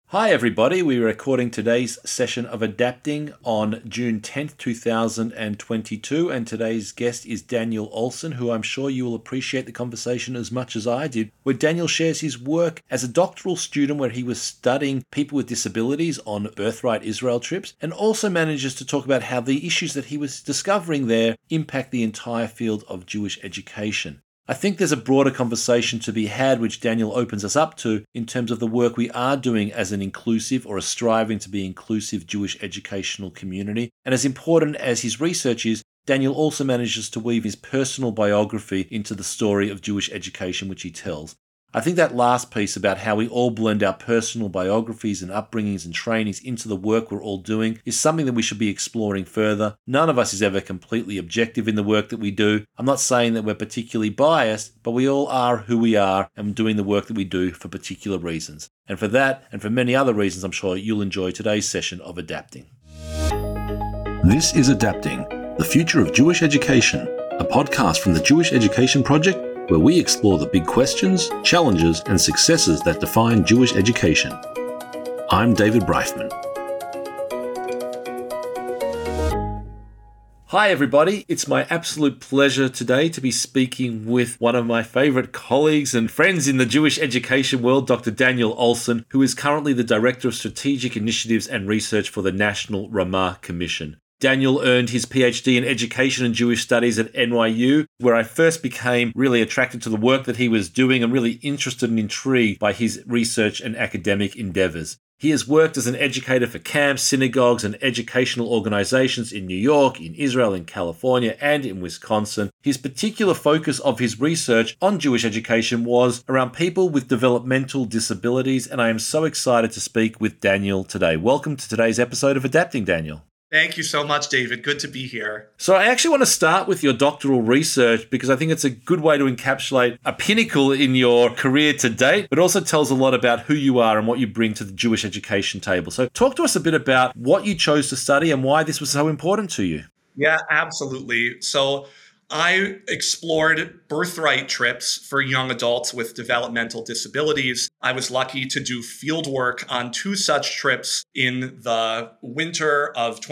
Hi everybody, we're recording today's session of Adapting on June 10th, 2022, and today's guest is Daniel Olson, who I'm sure you will appreciate the conversation as much as I did, where Daniel shares his work as a doctoral student where he was studying people with disabilities on Birthright Israel trips, and also manages to talk about how the issues that he was discovering there impact the entire field of Jewish education. I think there's a broader conversation to be had which Daniel opens us up to in terms of the work we are doing as an inclusive or a striving to be inclusive Jewish educational community. And as important as his research is, Daniel also manages to weave his personal biography into the story of Jewish education which he tells. I think that last piece about how we all blend our personal biographies and upbringings and trainings into the work we're all doing is something that we should be exploring further. None of us is ever completely objective in the work that we do. I'm not saying that we're particularly biased, but we all are who we are and doing the work that we do for particular reasons. And for that, and for many other reasons, I'm sure you'll enjoy today's session of Adapting. This is Adapting, the Future of Jewish Education, a podcast from the Jewish Education Project, where we explore the big questions, challenges, and successes that define Jewish education. I'm David Breifman. Hi everybody, it's my absolute pleasure today to be speaking with one of my favourite colleagues and friends in the Jewish education world, Dr. Daniel Olson, who is currently the Director of Strategic Initiatives and Research for the National Ramah Commission. Daniel earned his PhD in Education and Jewish Studies at NYU, where I first became really attracted to the work that he was doing and really interested and intrigued by his research and academic endeavors. He has worked as an educator for camps, synagogues, and educational organizations in New York, in Israel, in California, and in Wisconsin. His particular focus of his research on Jewish education was around people with developmental disabilities, and I am so excited to speak with Daniel today. Welcome to today's episode of Adapting, Daniel. Thank you so much, David. Good to be here. So I actually want to start with your doctoral research because I think it's a good way to encapsulate a pinnacle in your career to date, but also tells a lot about who you are and what you bring to the Jewish education table. So talk to us a bit about what you chose to study and why this was so important to you. Yeah, absolutely. So I explored birthright trips for young adults with developmental disabilities. I was lucky to do field work on two such trips in the winter of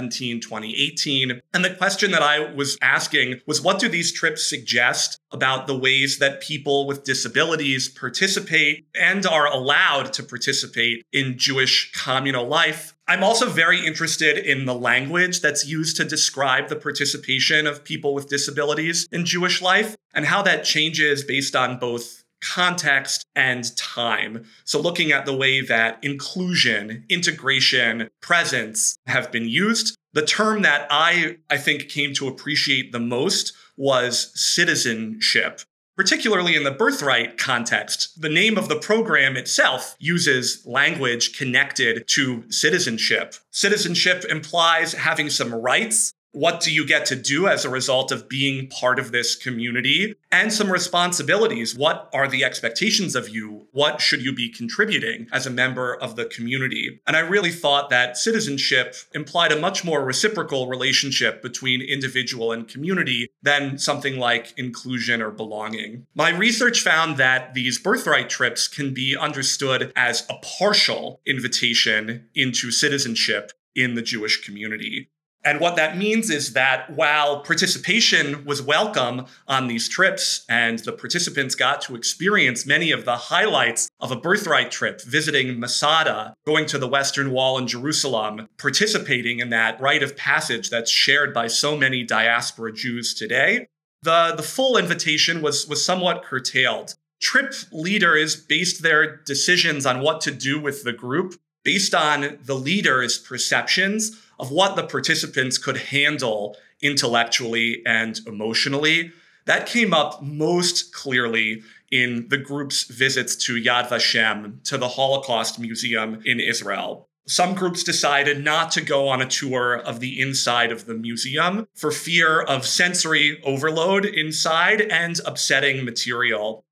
2017-2018. And the question that I was asking was, what do these trips suggest about the ways that people with disabilities participate and are allowed to participate in Jewish communal life? I'm also very interested in the language that's used to describe the participation of people with disabilities in Jewish life and how that changes based on both context and time. So looking at the way that inclusion, integration, presence have been used. The term that I think came to appreciate the most was citizenship. Particularly in the birthright context, the name of the program itself uses language connected to citizenship. Citizenship implies having some rights. What do you get to do as a result of being part of this community? And some responsibilities. What are the expectations of you? What should you be contributing as a member of the community? And I really thought that citizenship implied a much more reciprocal relationship between individual and community than something like inclusion or belonging. My research found that these birthright trips can be understood as a partial invitation into citizenship in the Jewish community. And what that means is that while participation was welcome on these trips and the participants got to experience many of the highlights of a birthright trip, visiting Masada, going to the Western Wall in Jerusalem, participating in that rite of passage that's shared by so many diaspora Jews today, the full invitation was somewhat curtailed. Trip leaders based their decisions on what to do with the group based on the leader's perceptions of what the participants could handle intellectually and emotionally. That came up most clearly in the group's visits to Yad Vashem, to the Holocaust Museum in Israel. Some groups decided not to go on a tour of the inside of the museum for fear of sensory overload inside and upsetting material.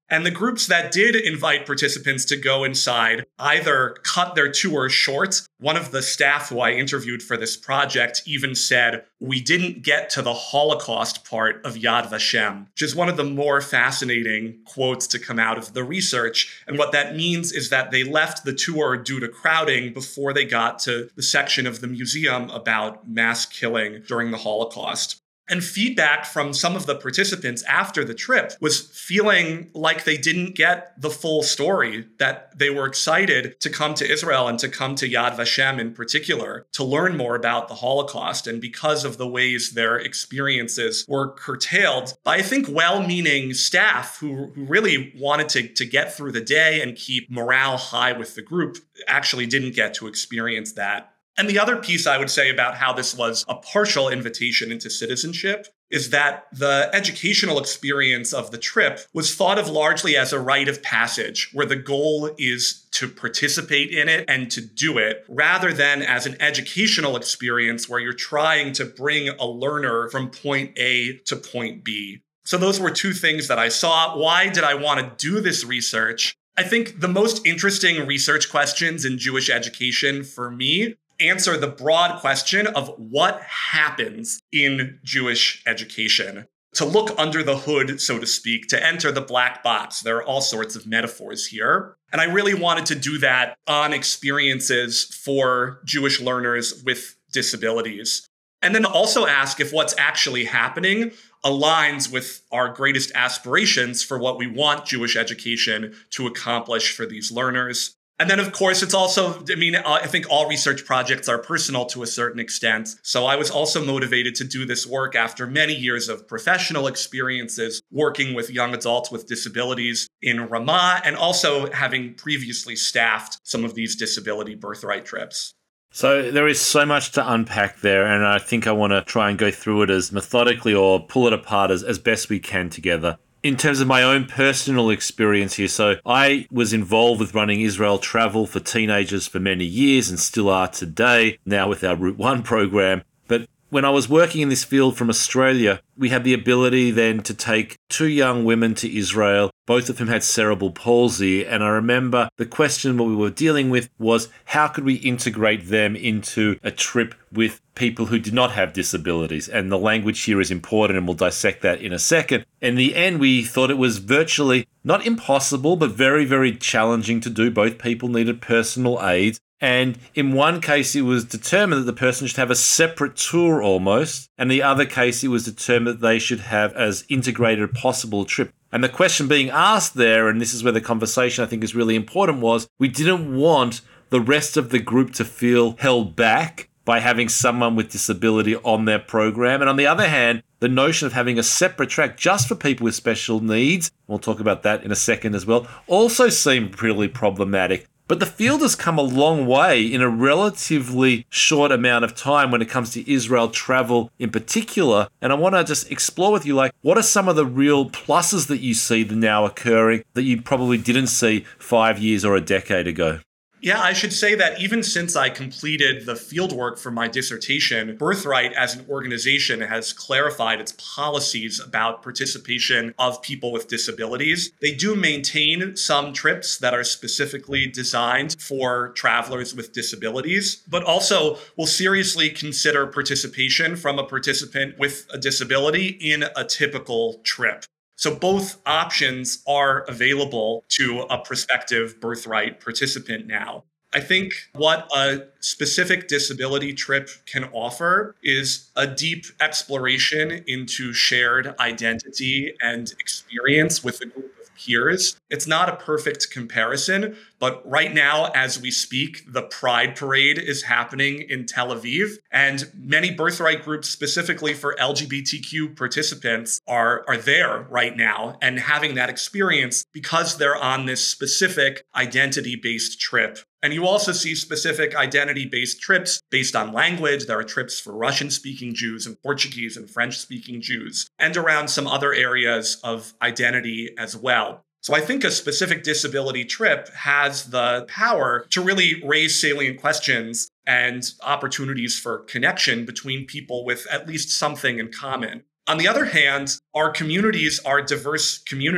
And the groups that did invite participants to go inside either cut their tour short. One of the staff who I interviewed for this project even said, "We didn't get to the Holocaust part of Yad Vashem," which is one of the more fascinating quotes to come out of the research. And what that means is that they left the tour due to crowding before they got to the section of the museum about mass killing during the Holocaust. And feedback from some of the participants after the trip was feeling like they didn't get the full story, that they were excited to come to Israel and to come to Yad Vashem in particular, to learn more about the Holocaust. And because of the ways their experiences were curtailed by, I think, well-meaning staff who really wanted to get through the day and keep morale high with the group, actually didn't get to experience that. And the other piece I would say about how this was a partial invitation into citizenship is that the educational experience of the trip was thought of largely as a rite of passage, where the goal is to participate in it and to do it, rather than as an educational experience where you're trying to bring a learner from point A to point B. So those were two things that I saw. Why did I want to do this research? I think the most interesting research questions in Jewish education for me answer the broad question of what happens in Jewish education. To look under the hood, so to speak, to enter the black box. There are all sorts of metaphors here. And I really wanted to do that on experiences for Jewish learners with disabilities. And then also ask if what's actually happening aligns with our greatest aspirations for what we want Jewish education to accomplish for these learners. And then, of course, it's also, I think all research projects are personal to a certain extent. So I was also motivated to do this work after many years of professional experiences working with young adults with disabilities in Ramah, and also having previously staffed some of these disability birthright trips. So there is so much to unpack there, and I think I want to try and go through it as methodically or pull it apart as best we can together. In terms of my own personal experience here, so I was involved with running Israel Travel for teenagers for many years and still are today, now with our Route 1 program. But when I was working in this field from Australia, we had the ability then to take two young women to Israel, both of whom had cerebral palsy. And I remember the question what we were dealing with was, how could we integrate them into a trip with people who did not have disabilities? And the language here is important, and we'll dissect that in a second. In the end, we thought it was virtually not impossible, but very, very challenging to do. Both people needed personal aids. And in one case, it was determined that the person should have a separate tour almost. And the other case, it was determined that they should have as integrated as possible a trip. And the question being asked there, and this is where the conversation I think is really important, was we didn't want the rest of the group to feel held back by having someone with disability on their program. And on the other hand, the notion of having a separate track just for people with special needs, we'll talk about that in a second as well, also seemed pretty problematic. But the field has come a long way in a relatively short amount of time when it comes to Israel travel in particular. And I want to just explore with you, like, what are some of the real pluses that you see now occurring that you probably didn't see 5 years or a decade ago? Yeah, I should say that even since I completed the fieldwork for my dissertation, Birthright as an organization has clarified its policies about participation of people with disabilities. They do maintain some trips that are specifically designed for travelers with disabilities, but also will seriously consider participation from a participant with a disability in a typical trip. So both options are available to a prospective Birthright participant now. I think what a specific disability trip can offer is a deep exploration into shared identity and experience with a group of peers. It's not a perfect comparison, but right now, as we speak, the Pride Parade is happening in Tel Aviv, and many Birthright groups specifically for LGBTQ participants are there right now and having that experience because they're on this specific identity-based trip. And you also see specific identity-based trips based on language. There are trips for Russian-speaking Jews and Portuguese and French-speaking Jews, and around some other areas of identity as well. So I think a specific disability trip has the power to really raise salient questions and opportunities for connection between people with at least something in common. On the other hand, our communities are diverse communities.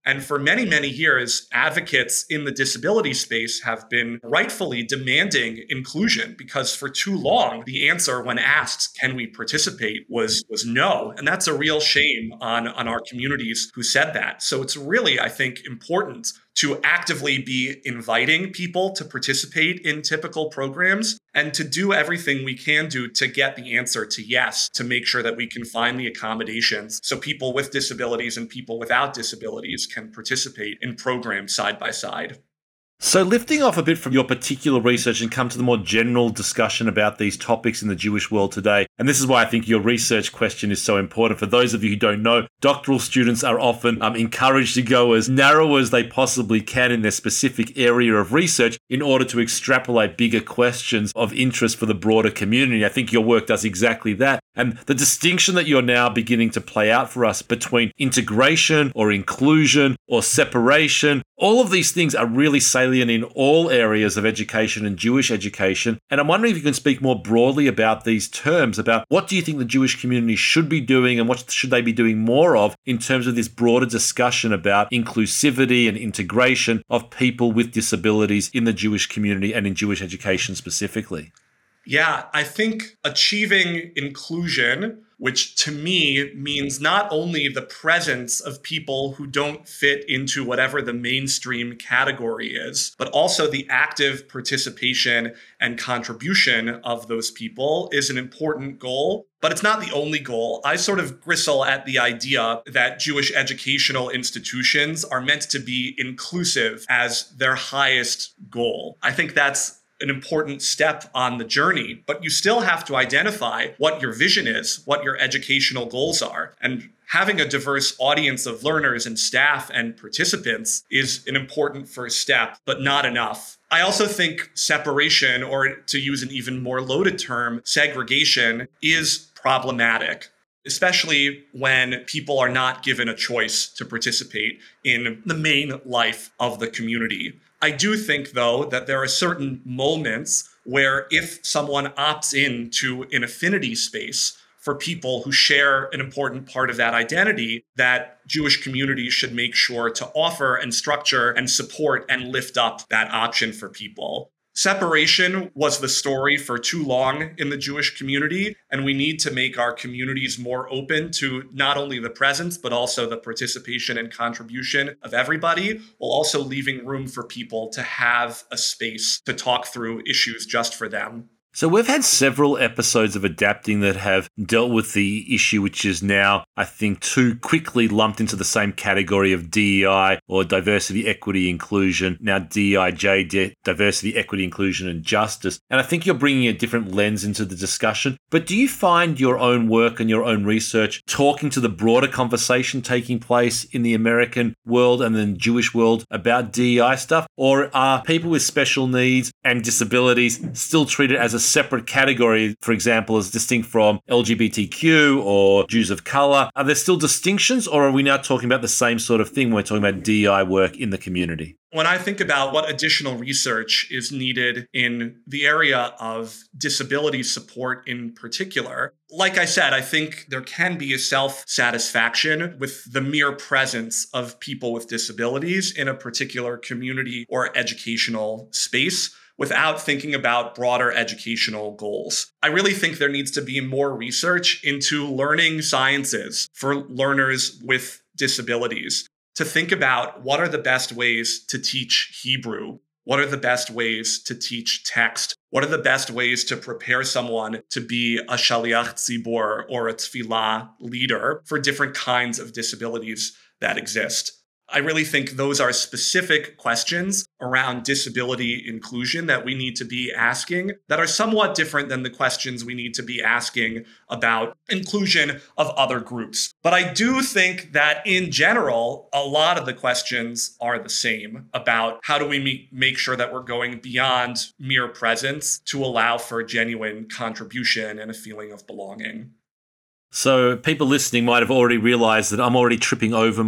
And for many, many years, advocates in the disability space have been rightfully demanding inclusion because for too long, the answer when asked, can we participate, was no. And that's a real shame on our communities who said that. So it's really, I think, important to actively be inviting people to participate in typical programs and to do everything we can do to get the answer to yes, to make sure that we can find the accommodations so people with disabilities and people without disabilities can participate in programs side by side. So lifting off a bit from your particular research and come to the more general discussion about these topics in the Jewish world today, and this is why I think your research question is so important. For those of you who don't know, doctoral students are often encouraged to go as narrow as they possibly can in their specific area of research in order to extrapolate bigger questions of interest for the broader community. I think your work does exactly that. And the distinction that you're now beginning to play out for us between integration or inclusion or separation, all of these things are really salient in all areas of education and Jewish education. And I'm wondering if you can speak more broadly about these terms, about what do you think the Jewish community should be doing and what should they be doing more of in terms of this broader discussion about inclusivity and integration of people with disabilities in the Jewish community and in Jewish education specifically? Yeah, I think achieving inclusion, which to me means not only the presence of people who don't fit into whatever the mainstream category is, but also the active participation and contribution of those people is an important goal. But it's not the only goal. I sort of bristle at the idea that Jewish educational institutions are meant to be inclusive as their highest goal. I think that's an important step on the journey, but you still have to identify what your vision is, what your educational goals are. And having a diverse audience of learners and staff and participants is an important first step, but not enough. I also think separation, or to use an even more loaded term, segregation, is problematic, especially when people are not given a choice to participate in the main life of the community. I do think, though, that there are certain moments where if someone opts into an affinity space for people who share an important part of that identity, that Jewish communities should make sure to offer and structure and support and lift up that option for people. Separation was the story for too long in the Jewish community, and we need to make our communities more open to not only the presence, but also the participation and contribution of everybody, while also leaving room for people to have a space to talk through issues just for them. So we've had several episodes of Adapting that have dealt with the issue, which is now, I think, too quickly lumped into the same category of DEI or diversity, equity, inclusion. Now DEIJ, diversity, equity, inclusion, and justice. And I think you're bringing a different lens into the discussion. But do you find your own work and your own research talking to the broader conversation taking place in the American world and the Jewish world about DEI stuff? Or are people with special needs and disabilities still treated as a separate category, for example, as distinct from LGBTQ or Jews of color? Are there still distinctions, or are we now talking about the same sort of thing when we're talking about DEI work in the community? When I think about what additional research is needed in the area of disability support in particular, like I said, I think there can be a self-satisfaction with the mere presence of people with disabilities in a particular community or educational space, without thinking about broader educational goals. I really think there needs to be more research into learning sciences for learners with disabilities, to think about what are the best ways to teach Hebrew, what are the best ways to teach text, what are the best ways to prepare someone to be a shaliach tzibor or a tefillah leader for different kinds of disabilities that exist. I really think those are specific questions around disability inclusion that we need to be asking that are somewhat different than the questions we need to be asking about inclusion of other groups. But I do think that in general, a lot of the questions are the same about how do we make sure that we're going beyond mere presence to allow for genuine contribution and a feeling of belonging. So people listening might have already realized that I'm already tripping over my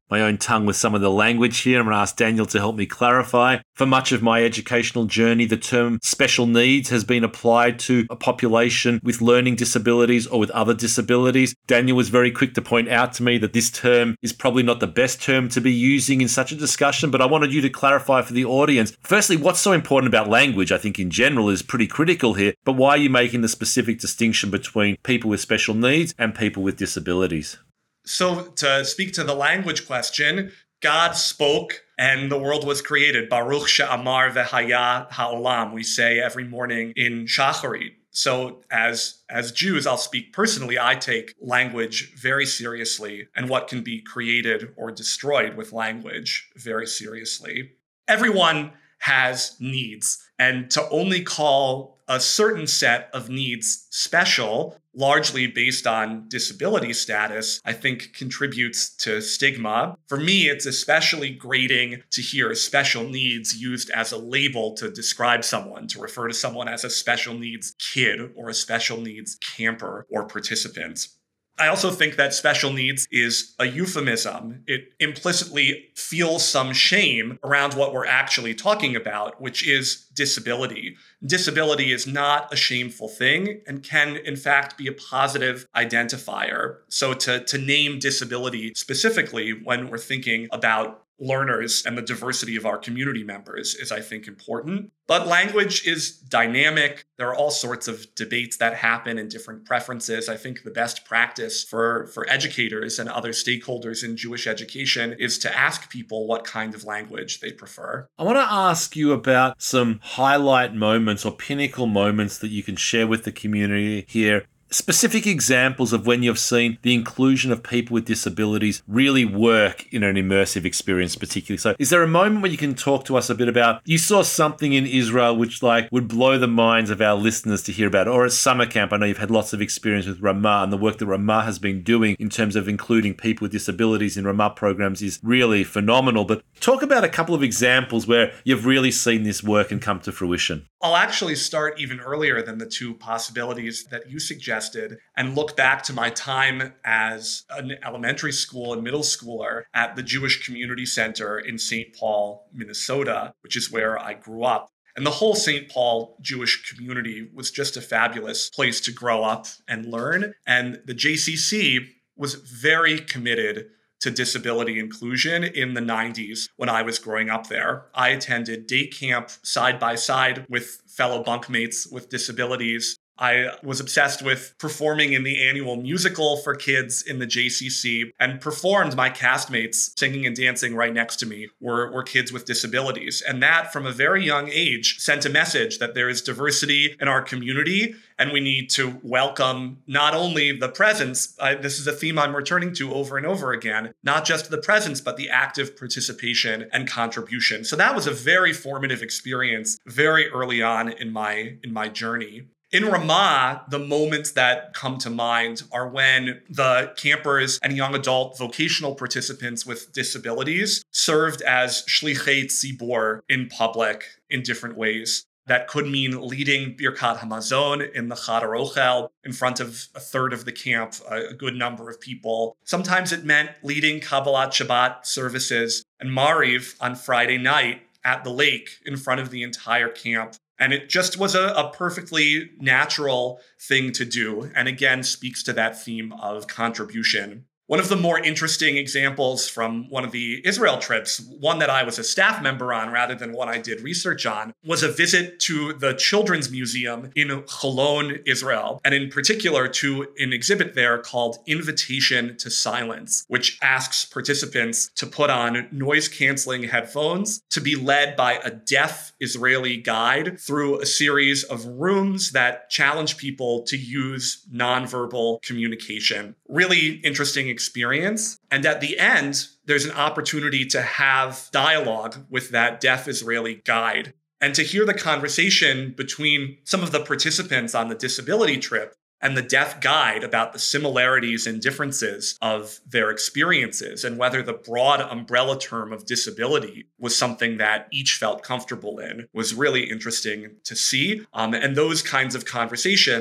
my own tongue with some of the language here. I'm going to ask Daniel to help me clarify. For much of my educational journey, the term special needs has been applied to a population with learning disabilities or with other disabilities. Daniel was very quick to point out to me that this term is probably not the best term to be using in such a discussion, but I wanted you to clarify for the audience. Firstly, what's so important about language, I think in general, is pretty critical here, but why are you making the specific distinction between people with special needs and people with disabilities? So to speak to the language question, God spoke and the world was created. Baruch she'amar v'haya ha'olam, we say every morning in Shacharit. So as Jews, I'll speak personally, I take language very seriously and what can be created or destroyed with language very seriously. Everyone has needs, and to only call a certain set of needs special, largely based on disability status, I think contributes to stigma. For me, it's especially grating to hear special needs used as a label to describe someone, to refer to someone as a special needs kid or a special needs camper or participant. I also think that special needs is a euphemism. It implicitly feels some shame around what we're actually talking about, which is disability. Disability is not a shameful thing and can, in fact, be a positive identifier. So to name disability specifically when we're thinking about learners and the diversity of our community members is, I think, important. But language is dynamic. There are all sorts of debates that happen and different preferences. I think the best practice for educators and other stakeholders in Jewish education is to ask people what kind of language they prefer. I want to ask you about some highlight moments or pinnacle moments that you can share with the community here. Specific examples of when you've seen the inclusion of people with disabilities really work in an immersive experience particularly. So is there a moment where you can talk to us a bit about, you saw something in Israel which would blow the minds of our listeners to hear about, or at summer camp? I know you've had lots of experience with Ramah, and the work that Ramah has been doing in terms of including people with disabilities in Ramah programs is really phenomenal. But talk about a couple of examples where you've really seen this work and come to fruition. I'll actually start even earlier than the two possibilities that you suggested and look back to my time as an elementary school and middle schooler at the Jewish Community Center in St. Paul, Minnesota, which is where I grew up. And the whole St. Paul Jewish community was just a fabulous place to grow up and learn. And the JCC was very committed to disability inclusion in the 90s when I was growing up there. I attended day camp side by side with fellow bunkmates with disabilities. I was obsessed with performing in the annual musical for kids in the JCC and performed. My castmates singing and dancing right next to me were kids with disabilities. And that, from a very young age, sent a message that there is diversity in our community and we need to welcome not only the presence, this is a theme I'm returning to over and over again, not just the presence, but the active participation and contribution. So that was a very formative experience very early on in my journey. In Ramah, the moments that come to mind are when the campers and young adult vocational participants with disabilities served as shlichei tzibor in public in different ways. That could mean leading Birkat Hamazon in the Chad HaRochel in front of a third of the camp, a good number of people. Sometimes it meant leading Kabbalat Shabbat services and Mariv on Friday night at the lake in front of the entire camp. And it just was a perfectly natural thing to do. And again, speaks to that theme of contribution. One of the more interesting examples from one of the Israel trips, one that I was a staff member on rather than one I did research on, was a visit to the Children's Museum in Holon, Israel, and in particular to an exhibit there called Invitation to Silence, which asks participants to put on noise-canceling headphones to be led by a deaf Israeli guide through a series of rooms that challenge people to use nonverbal communication. Really interesting experience. And at the end, there's an opportunity to have dialogue with that deaf Israeli guide and to hear the conversation between some of the participants on the disability trip and the deaf guide about the similarities and differences of their experiences and whether the broad umbrella term of disability was something that each felt comfortable in was really interesting to see. And those kinds of conversations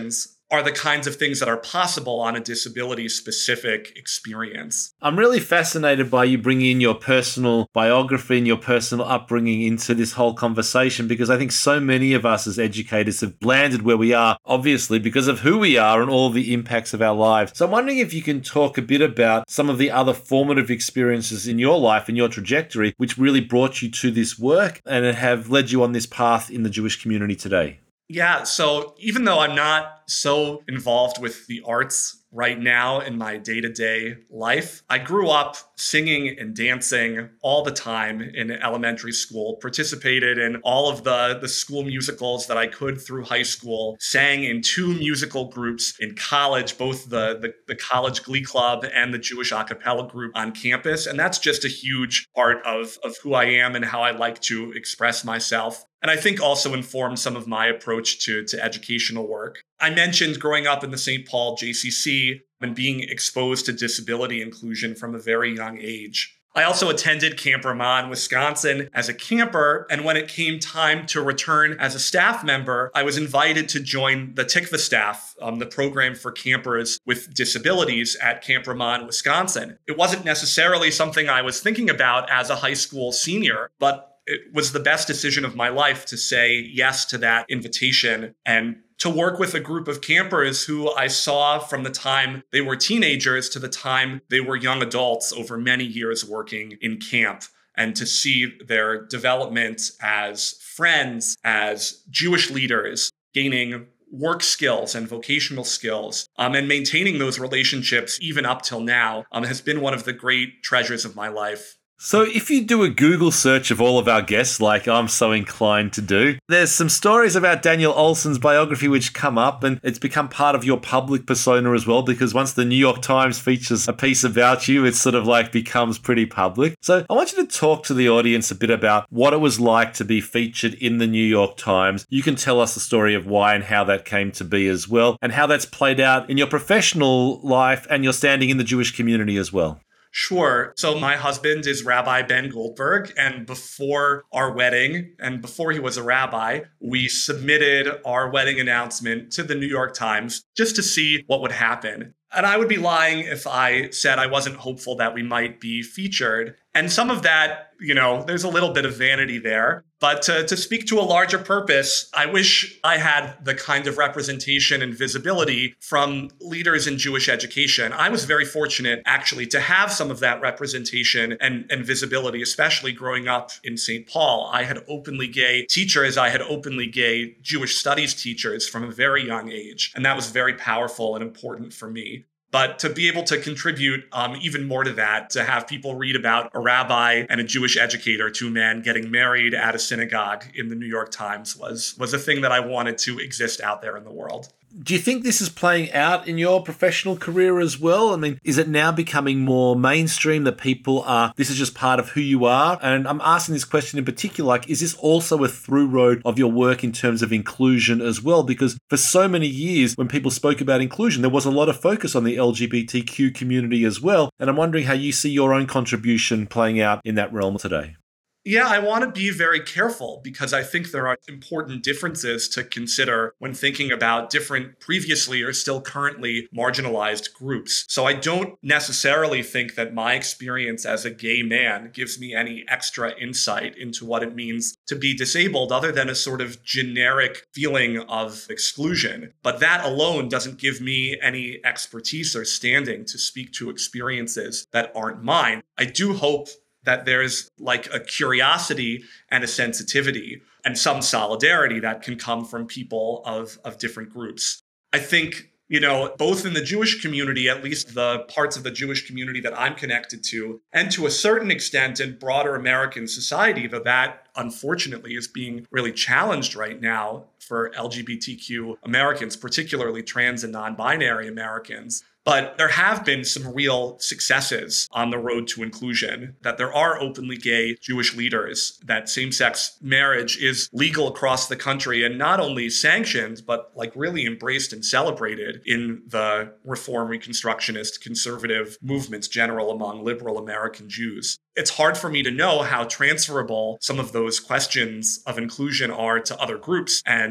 are the kinds of things that are possible on a disability-specific experience. I'm really fascinated by you bringing in your personal biography and your personal upbringing into this whole conversation, because I think so many of us as educators have landed where we are, obviously, because of who we are and all the impacts of our lives. So I'm wondering if you can talk a bit about some of the other formative experiences in your life and your trajectory, which really brought you to this work and have led you on this path in the Jewish community today. Yeah, so even though I'm not so involved with the arts right now in my day-to-day life, I grew up singing and dancing all the time in elementary school, participated in all of the school musicals that I could through high school, sang in 2 musical groups in college, both the college glee club and the Jewish a cappella group on campus. And that's just a huge part of who I am and how I like to express myself. And I think also informed some of my approach to educational work. I mentioned growing up in the St. Paul JCC and being exposed to disability inclusion from a very young age. I also attended Camp Ramah in Wisconsin as a camper, and when it came time to return as a staff member, I was invited to join the Tikva staff, the program for campers with disabilities at Camp Ramah in Wisconsin. It wasn't necessarily something I was thinking about as a high school senior, but it was the best decision of my life to say yes to that invitation and to work with a group of campers who I saw from the time they were teenagers to the time they were young adults over many years working in camp, and to see their development as friends, as Jewish leaders, gaining work skills and vocational skills, and maintaining those relationships even up till now has been one of the great treasures of my life. So if you do a Google search of all of our guests, like I'm so inclined to do, there's some stories about Daniel Olson's biography which come up, and it's become part of your public persona as well, because once the New York Times features a piece about you, it sort of like becomes pretty public. So I want you to talk to the audience a bit about what it was like to be featured in the New York Times. You can tell us the story of why and how that came to be as well, and how that's played out in your professional life and your standing in the Jewish community as well. Sure. So my husband is Rabbi Ben Goldberg, and before our wedding, and before he was a rabbi, we submitted our wedding announcement to the New York Times just to see what would happen. And I would be lying if I said I wasn't hopeful that we might be featured. And some of that, there's a little bit of vanity there. But to speak to a larger purpose, I wish I had the kind of representation and visibility from leaders in Jewish education. I was very fortunate, actually, to have some of that representation and visibility, especially growing up in St. Paul. I had openly gay teachers. I had openly gay Jewish studies teachers from a very young age. And that was very powerful and important for me. But to be able to contribute even more to that, to have people read about a rabbi and a Jewish educator, 2 men getting married at a synagogue in the New York Times was a thing that I wanted to exist out there in the world. Do you think this is playing out in your professional career as well? I mean, is it now becoming more mainstream that people this is just part of who you are? And I'm asking this question in particular, like, is this also a through road of your work in terms of inclusion as well? Because for so many years, when people spoke about inclusion, there was a lot of focus on the LGBTQ community as well. And I'm wondering how you see your own contribution playing out in that realm today. Yeah, I want to be very careful because I think there are important differences to consider when thinking about different previously or still currently marginalized groups. So I don't necessarily think that my experience as a gay man gives me any extra insight into what it means to be disabled other than a sort of generic feeling of exclusion. But that alone doesn't give me any expertise or standing to speak to experiences that aren't mine. I do hope that there's like a curiosity and a sensitivity and some solidarity that can come from people of different groups. I think, both in the Jewish community, at least the parts of the Jewish community that I'm connected to, and to a certain extent in broader American society, that unfortunately is being really challenged right now for LGBTQ Americans, particularly trans and non-binary Americans. But there have been some real successes on the road to inclusion, that there are openly gay Jewish leaders, that same-sex marriage is legal across the country and not only sanctioned, but like really embraced and celebrated in the Reform, Reconstructionist, conservative movements general among liberal American Jews. It's hard for me to know how transferable some of those questions of inclusion are to other groups. And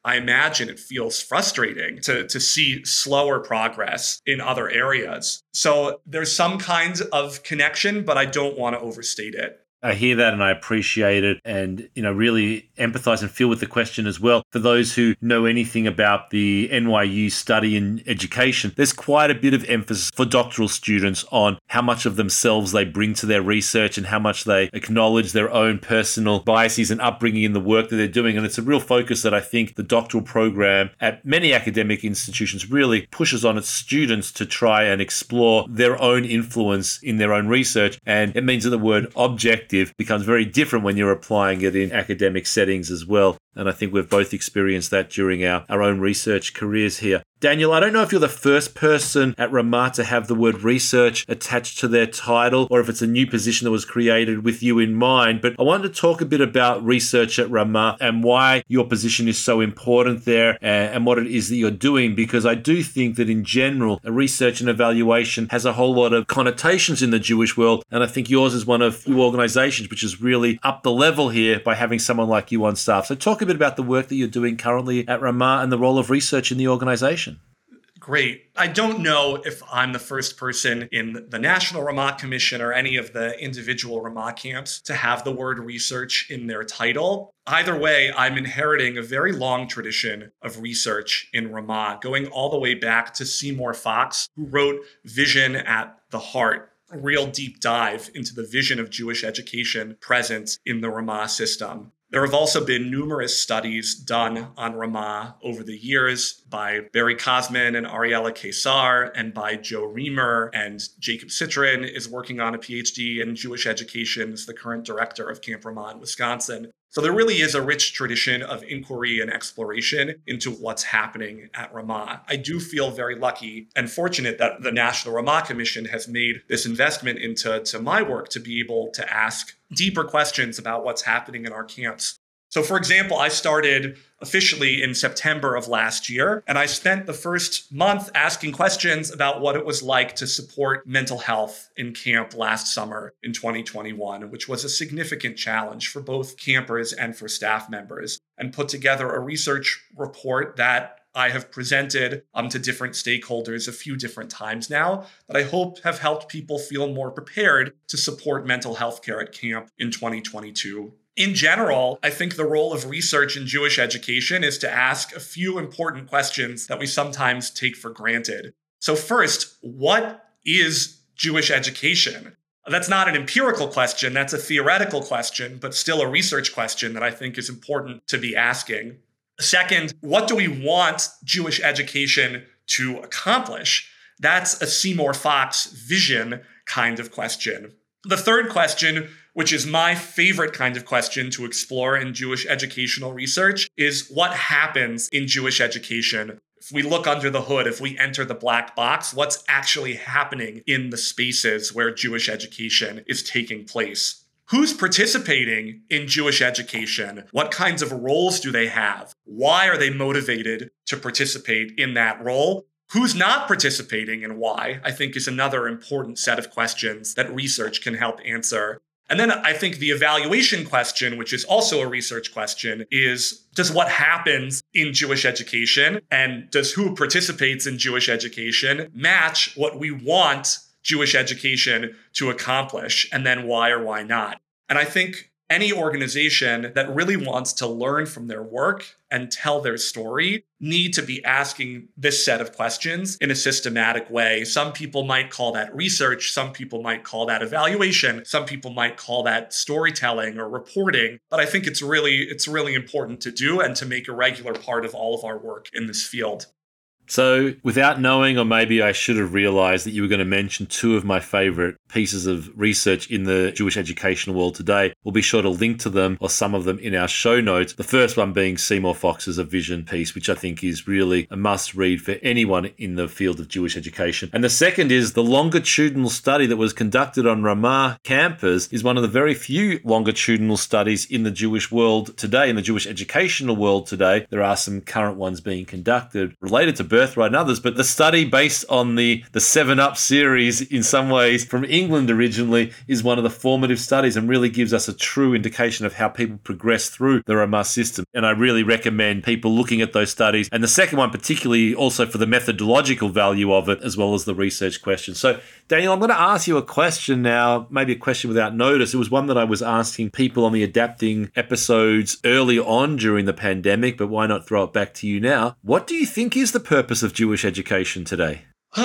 I imagine it feels frustrating to see slower progress in other areas. So there's some kind of connection, but I don't want to overstate it. I hear that and I appreciate it, and really empathize and feel with the question as well. For those who know anything about the NYU study in education, there's quite a bit of emphasis for doctoral students on how much of themselves they bring to their research and how much they acknowledge their own personal biases and upbringing in the work that they're doing. And it's a real focus that I think the doctoral program at many academic institutions really pushes on its students to try and explore their own influence in their own research. And it means that the word objective becomes very different when you're applying it in academic settings as well. And I think we've both experienced that during our own research careers here. Daniel, I don't know if you're the first person at Ramah to have the word research attached to their title, or if it's a new position that was created with you in mind, but I wanted to talk a bit about research at Ramah and why your position is so important there and what it is that you're doing, because I do think that in general, research and evaluation has a whole lot of connotations in the Jewish world, and I think yours is one of few organizations which has really upped the level here by having someone like you on staff. So talk a bit about the work that you're doing currently at Ramah and the role of research in the organization. Great. I don't know if I'm the first person in the National Ramah Commission or any of the individual Ramah camps to have the word research in their title. Either way, I'm inheriting a very long tradition of research in Ramah, going all the way back to Seymour Fox, who wrote Vision at the Heart, a real deep dive into the vision of Jewish education present in the Ramah system. There have also been numerous studies done on Ramah over the years by Barry Kosman and Ariella Kesar, and by Joe Reamer, and Jacob Citrin is working on a PhD in Jewish education as the current director of Camp Ramah in Wisconsin. So there really is a rich tradition of inquiry and exploration into what's happening at Ramah. I do feel very lucky and fortunate that the National Ramah Commission has made this investment into my work to be able to ask deeper questions about what's happening in our camps. So, for example, I started officially in September of last year, and I spent the first month asking questions about what it was like to support mental health in camp last summer in 2021, which was a significant challenge for both campers and for staff members, and put together a research report that I have presented to different stakeholders a few different times now that I hope have helped people feel more prepared to support mental health care at camp in 2022. In general, I think the role of research in Jewish education is to ask a few important questions that we sometimes take for granted. So first, what is Jewish education? That's not an empirical question, that's a theoretical question, but still a research question that I think is important to be asking. Second, what do we want Jewish education to accomplish? That's a Seymour Fox vision kind of question. The third question, which is my favorite kind of question to explore in Jewish educational research, is what happens in Jewish education? If we look under the hood, if we enter the black box, what's actually happening in the spaces where Jewish education is taking place? Who's participating in Jewish education? What kinds of roles do they have? Why are they motivated to participate in that role? Who's not participating and why, I think, is another important set of questions that research can help answer. And then I think the evaluation question, which is also a research question, is does what happens in Jewish education and does who participates in Jewish education match what we want Jewish education to accomplish, and then why or why not? And I think any organization that really wants to learn from their work and tell their story need to be asking this set of questions in a systematic way. Some people might call that research. Some people might call that evaluation. Some people might call that storytelling or reporting. But I think it's really important to do and to make a regular part of all of our work in this field. So without knowing, or maybe I should have realized that you were going to mention two of my favorite pieces of research in the Jewish educational world today, we'll be sure to link to them or some of them in our show notes. The first one being Seymour Fox's A Vision piece, which I think is really a must read for anyone in the field of Jewish education. And the second is the longitudinal study that was conducted on Ramah campus is one of the very few longitudinal studies in the Jewish world today, in the Jewish educational world today. There are some current ones being conducted related to Birthright and others, but the study based on the 7-Up series in some ways from England originally is one of the formative studies and really gives us a true indication of how people progress through the Ramah system. And I really recommend people looking at those studies. And the second one particularly also for the methodological value of it as well as the research questions. So Daniel, I'm going to ask you a question now, maybe a question without notice. It was one that I was asking people on the Adapting episodes early on during the pandemic, but why not throw it back to you now? What do you think is the purpose of Jewish education today?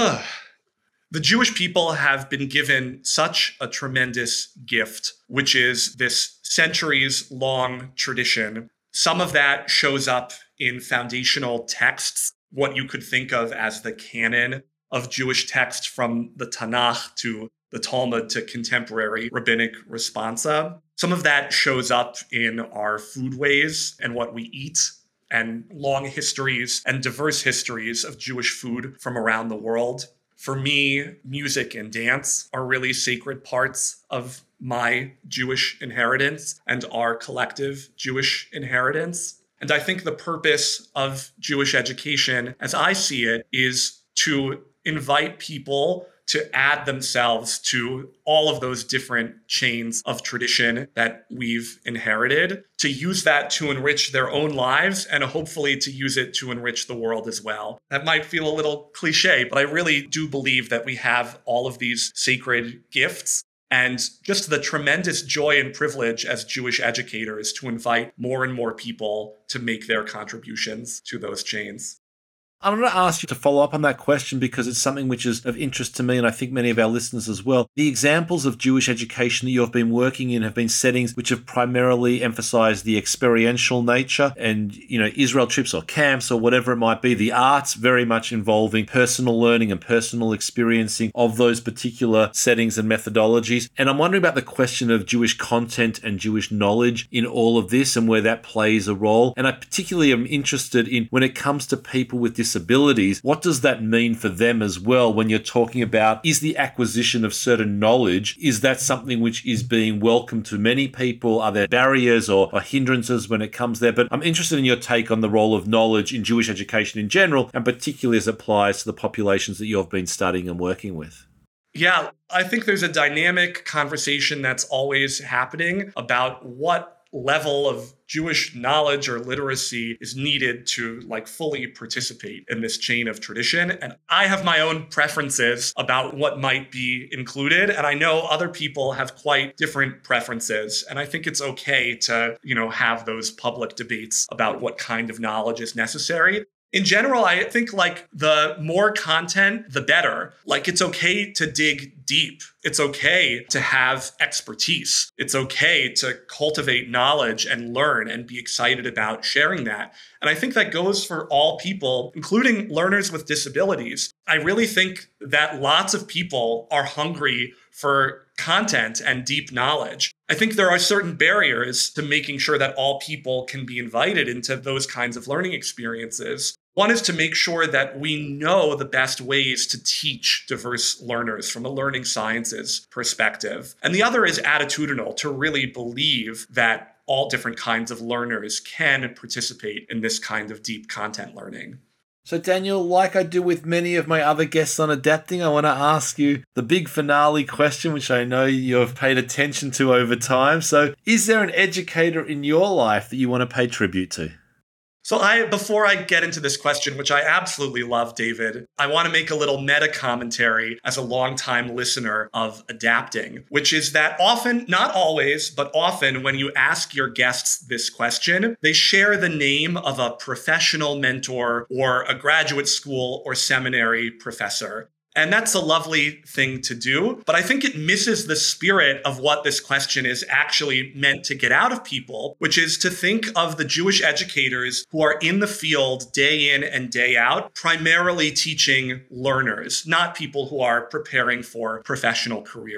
The Jewish people have been given such a tremendous gift, which is this centuries-long tradition. Some of that shows up in foundational texts, what you could think of as the canon of Jewish texts from the Tanakh to the Talmud to contemporary rabbinic responsa. Some of that shows up in our foodways and what we eat, and long histories and diverse histories of Jewish food from around the world. For me, music and dance are really sacred parts of my Jewish inheritance and our collective Jewish inheritance. And I think the purpose of Jewish education, as I see it, is to invite people to add themselves to all of those different chains of tradition that we've inherited, to use that to enrich their own lives and hopefully to use it to enrich the world as well. That might feel a little cliche, but I really do believe that we have all of these sacred gifts and just the tremendous joy and privilege as Jewish educators to invite more and more people to make their contributions to those chains. I'm going to ask you to follow up on that question because it's something which is of interest to me and I think many of our listeners as well. The examples of Jewish education that you have been working in have been settings which have primarily emphasized the experiential nature and, Israel trips or camps or whatever it might be. The arts very much involving personal learning and personal experiencing of those particular settings and methodologies. And I'm wondering about the question of Jewish content and Jewish knowledge in all of this and where that plays a role. And I particularly am interested in when it comes to people with disabilities, what does that mean for them as well when you're talking about is the acquisition of certain knowledge, is that something which is being welcomed to many people? Are there barriers or hindrances when it comes there? But I'm interested in your take on the role of knowledge in Jewish education in general, and particularly as it applies to the populations that you've been studying and working with. Yeah, I think there's a dynamic conversation that's always happening about what level of Jewish knowledge or literacy is needed to fully participate in this chain of tradition. And I have my own preferences about what might be included. And I know other people have quite different preferences. And I think it's okay to, have those public debates about what kind of knowledge is necessary. In general, I think the more content, the better. It's okay to dig deep. It's okay to have expertise. It's okay to cultivate knowledge and learn and be excited about sharing that. And I think that goes for all people, including learners with disabilities. I really think that lots of people are hungry for content and deep knowledge. I think there are certain barriers to making sure that all people can be invited into those kinds of learning experiences. One is to make sure that we know the best ways to teach diverse learners from a learning sciences perspective. And the other is attitudinal, to really believe that all different kinds of learners can participate in this kind of deep content learning. So Daniel, like I do with many of my other guests on Adapting, I want to ask you the big finale question, which I know you have paid attention to over time. So is there an educator in your life that you want to pay tribute to? So before I get into this question, which I absolutely love, David, I want to make a little meta commentary as a longtime listener of Adapting, which is that often, not always, but often when you ask your guests this question, they share the name of a professional mentor or a graduate school or seminary professor. And that's a lovely thing to do, but I think it misses the spirit of what this question is actually meant to get out of people, which is to think of the Jewish educators who are in the field day in and day out, primarily teaching learners, not people who are preparing for professional careers.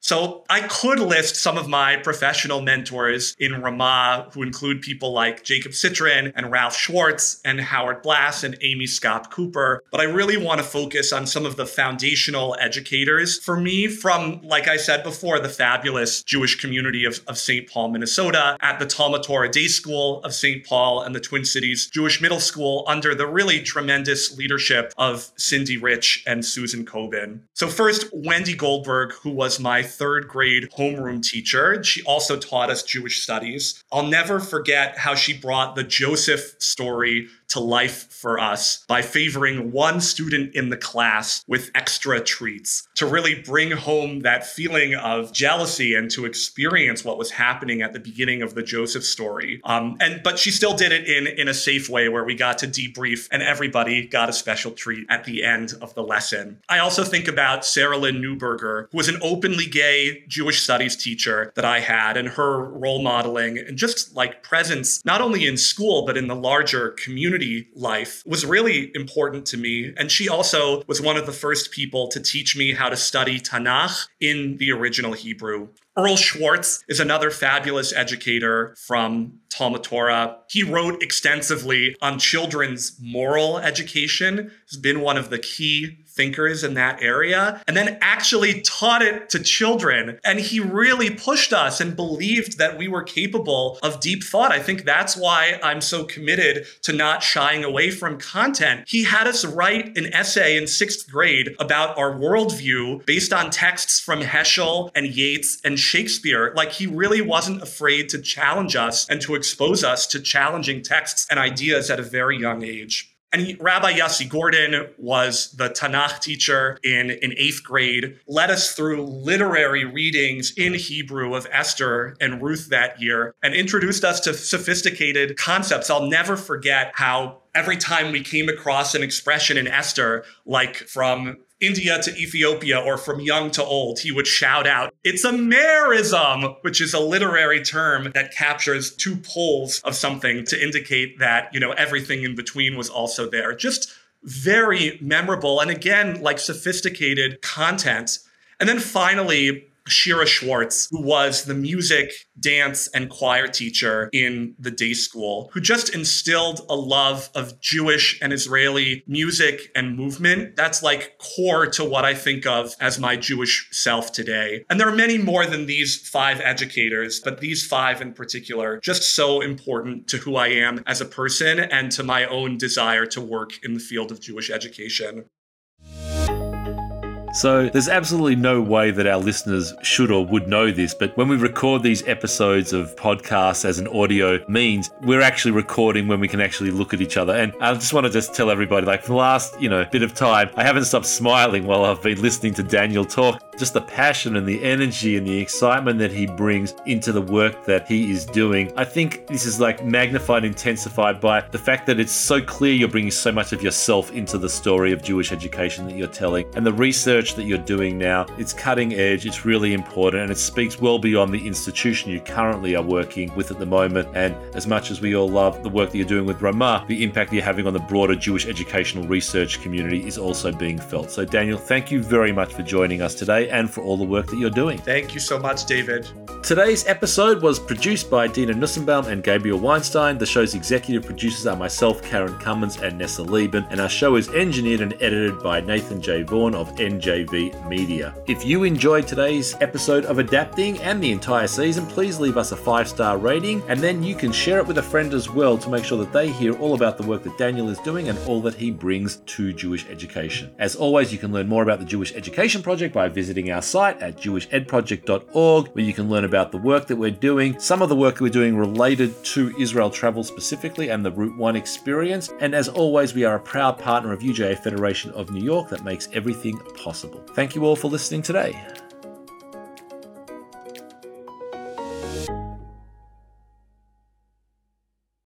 So I could list some of my professional mentors in Ramah, who include people like Jacob Citrin and Ralph Schwartz and Howard Blass and Amy Scott Cooper. But I really want to focus on some of the foundational educators for me from, like I said before, the fabulous Jewish community of St. Paul, Minnesota, at the Talmud Torah Day School of St. Paul and the Twin Cities Jewish Middle School under the really tremendous leadership of Cindy Rich and Susan Coben. So first, Wendy Goldberg, who was my third grade homeroom teacher. She also taught us Jewish studies. I'll never forget how she brought the Joseph story to life for us by favoring one student in the class with extra treats to really bring home that feeling of jealousy and to experience what was happening at the beginning of the Joseph story. But she still did it in a safe way where we got to debrief and everybody got a special treat at the end of the lesson. I also think about Sarah Lynn Neuberger, who was an openly gay Jewish studies teacher that I had, and her role modeling and just like presence, not only in school, but in the larger community life was really important to me. And she also was one of the first people to teach me how to study Tanakh in the original Hebrew. Earl Schwartz is another fabulous educator from Talmud Torah. He wrote extensively on children's moral education. He's been one of the key thinkers in that area, and then actually taught it to children. And he really pushed us and believed that we were capable of deep thought. I think that's why I'm so committed to not shying away from content. He had us write an essay in 6th grade about our worldview based on texts from Heschel and Yeats and Shakespeare. Like, he really wasn't afraid to challenge us and to expose us to challenging texts and ideas at a very young age. And Rabbi Yossi Gordon was the Tanakh teacher in 8th grade, led us through literary readings in Hebrew of Esther and Ruth that year, and introduced us to sophisticated concepts. I'll never forget how every time we came across an expression in Esther, like from India to Ethiopia or from young to old, he would shout out, "It's a merism," which is a literary term that captures two poles of something to indicate that, everything in between was also there. Just very memorable. And again, like sophisticated content. And then finally, Shira Schwartz, who was the music, dance, and choir teacher in the day school, who just instilled a love of Jewish and Israeli music and movement. That's like core to what I think of as my Jewish self today. And there are many more than these 5 educators, but these 5 in particular, just so important to who I am as a person and to my own desire to work in the field of Jewish education. So there's absolutely no way that our listeners should or would know this, but when we record these episodes of podcasts as an audio means, we're actually recording when we can actually look at each other. And I just want to tell everybody, for the last, bit of time, I haven't stopped smiling while I've been listening to Daniel talk. Just the passion and the energy and the excitement that he brings into the work that he is doing. I think this is magnified, intensified by the fact that it's so clear you're bringing so much of yourself into the story of Jewish education that you're telling. And the research that you're doing now, it's cutting edge, it's really important, and it speaks well beyond the institution you currently are working with at the moment. And as much as we all love the work that you're doing with Ramah, the impact that you're having on the broader Jewish educational research community is also being felt. So Daniel, thank you very much for joining us today and for all the work that you're doing. Thank you so much, David. Today's episode was produced by Dina Nussenbaum and Gabriel Weinstein. The show's executive producers are myself, Karen Cummins, and Nessa Lieben, and our show is engineered and edited by Nathan J. Vaughan of NJV Media. If you enjoyed today's episode of Adapting and the entire season, please leave us a 5-star rating, and then you can share it with a friend as well to make sure that they hear all about the work that Daniel is doing and all that he brings to Jewish education. As always, you can learn more about the Jewish Education Project by visiting our site at jewishedproject.org, where you can learn about the work that we're doing, some of the work that we're doing related to Israel travel specifically and the Route 1 experience. And as always, we are a proud partner of UJA Federation of New York that makes everything possible. Thank you all for listening today.